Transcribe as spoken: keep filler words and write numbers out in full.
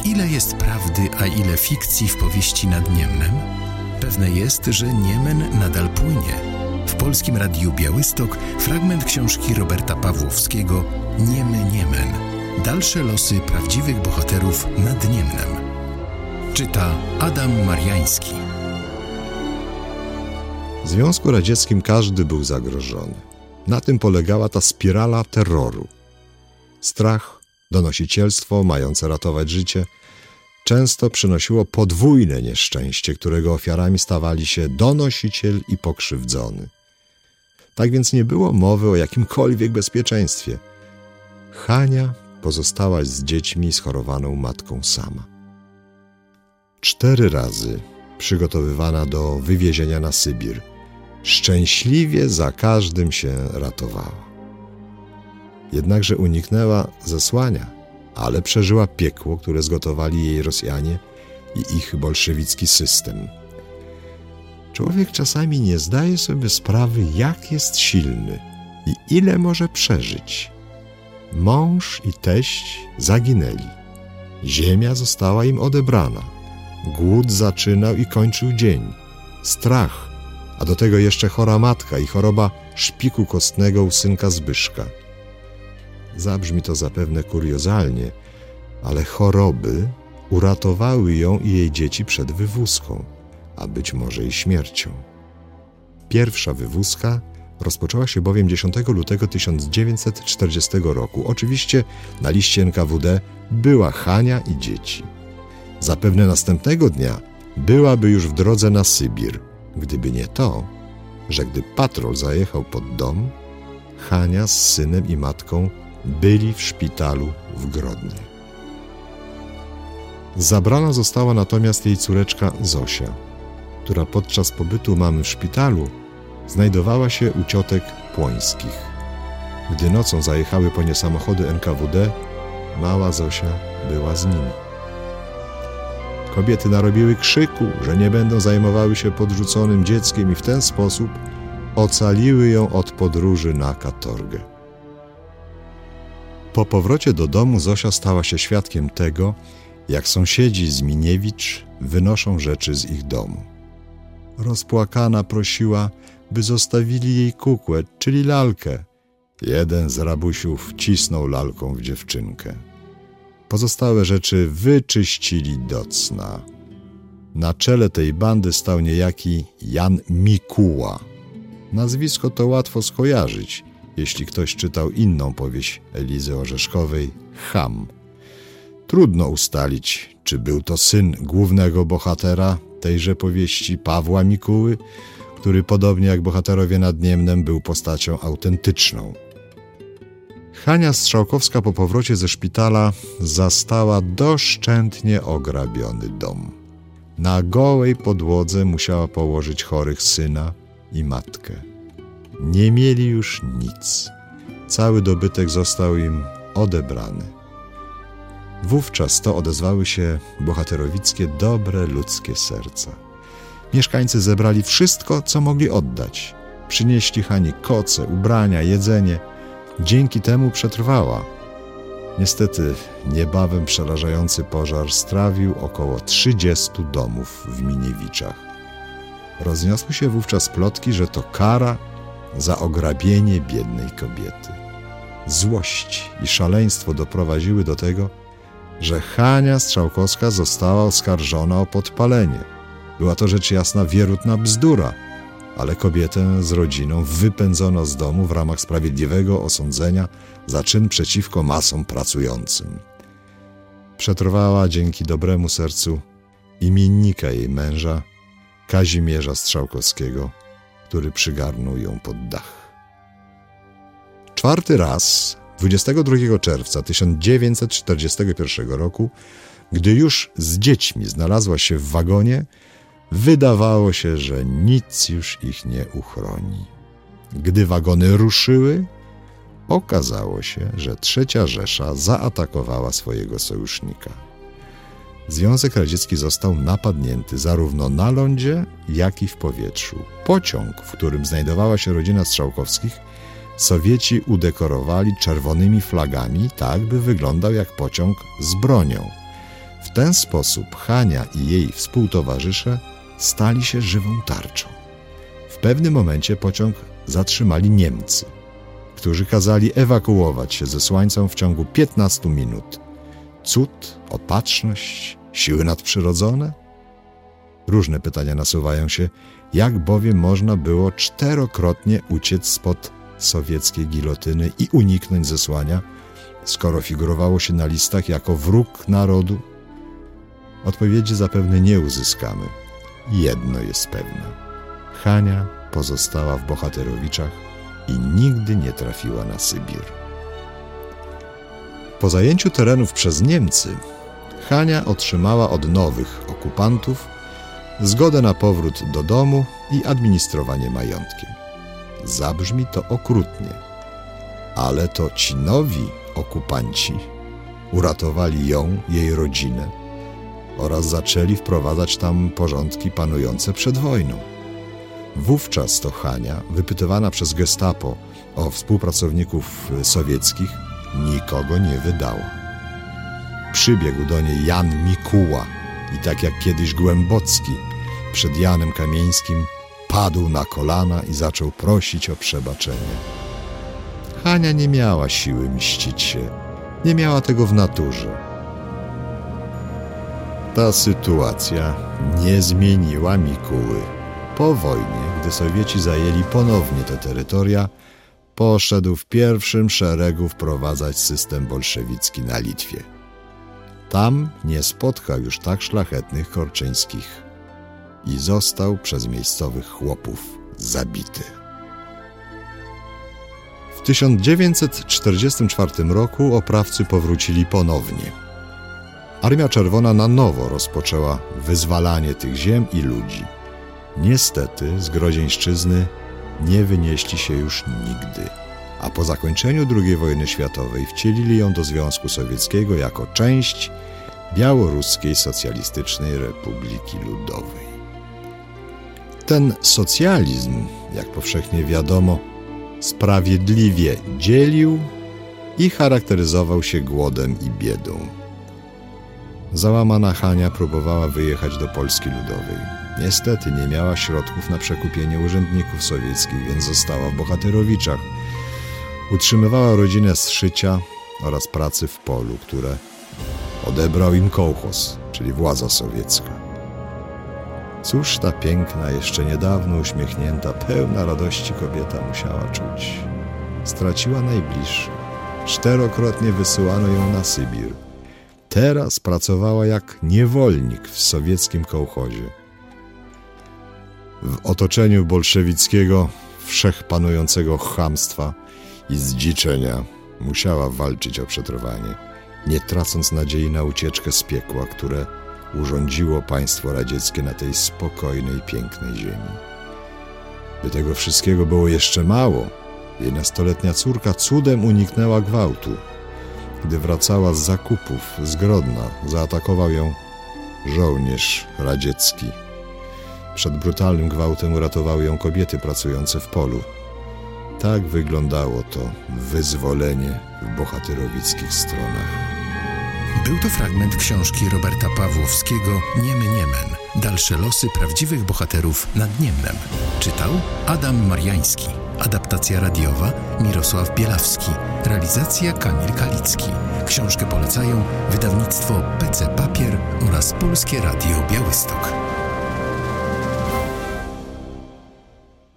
Ile jest prawdy, a ile fikcji w powieści Nad Niemnem? Pewne jest, że Niemen nadal płynie. W Polskim Radiu Białystok fragment książki Roberta Pawłowskiego Niemy Niemen. Dalsze losy prawdziwych bohaterów Nad Niemnem. Czyta Adam Mariański. W Związku Radzieckim każdy był zagrożony. Na tym polegała ta spirala terroru. Strach, donosicielstwo mające ratować życie często przynosiło podwójne nieszczęście, którego ofiarami stawali się donosiciel i pokrzywdzony. Tak więc nie było mowy o jakimkolwiek bezpieczeństwie. Hania pozostała z dziećmi schorowaną matką sama. Cztery razy przygotowywana do wywiezienia na Sybir, szczęśliwie za każdym się ratowała. Jednakże uniknęła zesłania, ale przeżyła piekło, które zgotowali jej Rosjanie i ich bolszewicki system. Człowiek czasami nie zdaje sobie sprawy, jak jest silny i ile może przeżyć. Mąż i teść zaginęli. Ziemia została im odebrana. Głód zaczynał i kończył dzień. Strach, a do tego jeszcze chora matka i choroba szpiku kostnego u synka Zbyszka. Zabrzmi to zapewne kuriozalnie, ale choroby uratowały ją i jej dzieci przed wywózką, a być może i śmiercią. Pierwsza wywózka rozpoczęła się bowiem dziesiątego lutego tysiąc dziewięćset czterdziestego roku. Oczywiście na liście N K W D była Hania i dzieci. Zapewne następnego dnia byłaby już w drodze na Sybir, gdyby nie to, że gdy patrol zajechał pod dom, Hania z synem i matką byli w szpitalu w Grodnie. Zabrana została natomiast jej córeczka Zosia, która podczas pobytu mamy w szpitalu znajdowała się u ciotek Płońskich. Gdy nocą zajechały po nie samochody N K W D, mała Zosia była z nimi. Kobiety narobiły krzyku, że nie będą zajmowały się podrzuconym dzieckiem i w ten sposób ocaliły ją od podróży na katorgę. Po powrocie do domu Zosia stała się świadkiem tego, jak sąsiedzi z Miniewicz wynoszą rzeczy z ich domu. Rozpłakana prosiła, by zostawili jej kukłę, czyli lalkę. Jeden z rabusiów wcisnął lalką w dziewczynkę. Pozostałe rzeczy wyczyścili do cna. Na czele tej bandy stał niejaki Jan Mikuła. Nazwisko to łatwo skojarzyć, jeśli ktoś czytał inną powieść Elizy Orzeszkowej, Cham. Trudno ustalić, czy był to syn głównego bohatera tejże powieści, Pawła Mikuły, który podobnie jak bohaterowie Nad Niemnem był postacią autentyczną. Hania Strzałkowska po powrocie ze szpitala zastała doszczętnie ograbiony dom. Na gołej podłodze musiała położyć chorych syna i matkę. Nie mieli już nic. Cały dobytek został im odebrany. Wówczas to odezwały się bohaterowickie, dobre ludzkie serca. Mieszkańcy zebrali wszystko, co mogli oddać. Przynieśli Hani koce, ubrania, jedzenie. Dzięki temu przetrwała. Niestety niebawem przerażający pożar strawił około trzydziestu domów w Miniewiczach. Rozniosły się wówczas plotki, że to kara za ograbienie biednej kobiety. Złość i szaleństwo doprowadziły do tego, że Hania Strzałkowska została oskarżona o podpalenie. Była to rzecz jasna wierutna bzdura, ale kobietę z rodziną wypędzono z domu w ramach sprawiedliwego osądzenia za czyn przeciwko masom pracującym. Przetrwała dzięki dobremu sercu imiennika jej męża, Kazimierza Strzałkowskiego, który przygarnął ją pod dach. Czwarty raz, dwudziestego drugiego czerwca tysiąc dziewięćset czterdziestego pierwszego roku, gdy już z dziećmi znalazła się w wagonie, wydawało się, że nic już ich nie uchroni. Gdy wagony ruszyły, okazało się, że Trzecia Rzesza zaatakowała swojego sojusznika. Związek Radziecki został napadnięty zarówno na lądzie, jak i w powietrzu. Pociąg, w którym znajdowała się rodzina Strzałkowskich, Sowieci udekorowali czerwonymi flagami, tak by wyglądał jak pociąg z bronią. W ten sposób Hania i jej współtowarzysze stali się żywą tarczą. W pewnym momencie pociąg zatrzymali Niemcy, którzy kazali ewakuować się ze Słańcą w ciągu piętnastu minut. Cud, opatrzność, siły nadprzyrodzone? Różne pytania nasuwają się, jak bowiem można było czterokrotnie uciec spod sowieckiej gilotyny i uniknąć zesłania, skoro figurowało się na listach jako wróg narodu? Odpowiedzi zapewne nie uzyskamy. Jedno jest pewne. Hania pozostała w Bohaterowiczach i nigdy nie trafiła na Sybir. Po zajęciu terenów przez Niemcy Hania otrzymała od nowych okupantów zgodę na powrót do domu i administrowanie majątkiem. Zabrzmi to okrutnie, ale to ci nowi okupanci uratowali ją, jej rodzinę oraz zaczęli wprowadzać tam porządki panujące przed wojną. Wówczas to Hania, wypytywana przez gestapo o współpracowników sowieckich, nikogo nie wydała. Przybiegł do niej Jan Mikuła i tak jak kiedyś Głębocki przed Janem Kamieńskim padł na kolana i zaczął prosić o przebaczenie. Hania nie miała siły mścić się, nie miała tego w naturze. Ta sytuacja nie zmieniła Mikuły. Po wojnie, gdy Sowieci zajęli ponownie te terytoria, poszedł w pierwszym szeregu wprowadzać system bolszewicki na Litwie. Tam nie spotkał już tak szlachetnych Korczyńskich i został przez miejscowych chłopów zabity. W tysiąc dziewięćset czterdziestym czwartym roku oprawcy powrócili ponownie. Armia Czerwona na nowo rozpoczęła wyzwalanie tych ziem i ludzi. Niestety z Grodzieńszczyzny nie wynieśli się już nigdy, a po zakończeniu drugiej wojny światowej wcielili ją do Związku Sowieckiego jako część Białoruskiej Socjalistycznej Republiki Ludowej. Ten socjalizm, jak powszechnie wiadomo, sprawiedliwie dzielił i charakteryzował się głodem i biedą. Załamana Hania próbowała wyjechać do Polski Ludowej. Niestety nie miała środków na przekupienie urzędników sowieckich, więc została w Bohaterowiczach. Utrzymywała rodzinę z szycia oraz pracy w polu, które odebrał im kołchoz, czyli władza sowiecka. Cóż ta piękna, jeszcze niedawno uśmiechnięta, pełna radości kobieta musiała czuć? Straciła najbliższych. Czterokrotnie wysyłano ją na Sybir. Teraz pracowała jak niewolnik w sowieckim kołchozie. W otoczeniu bolszewickiego, wszechpanującego chamstwa i zdziczenia musiała walczyć o przetrwanie, nie tracąc nadziei na ucieczkę z piekła, które urządziło państwo radzieckie na tej spokojnej, pięknej ziemi. By tego wszystkiego było jeszcze mało, jej nastoletnia córka cudem uniknęła gwałtu. Gdy wracała z zakupów z Grodna, zaatakował ją żołnierz radziecki. Przed brutalnym gwałtem uratowały ją kobiety pracujące w polu. Tak wyglądało to wyzwolenie w bohaterowickich stronach. Był to fragment książki Roberta Pawłowskiego Niemy Niemen. Dalsze losy prawdziwych bohaterów nad Niemnem. Czytał Adam Mariański. Adaptacja radiowa Mirosław Bielawski. Realizacja Kamil Kalicki. Książkę polecają wydawnictwo P C Papier oraz Polskie Radio Białystok.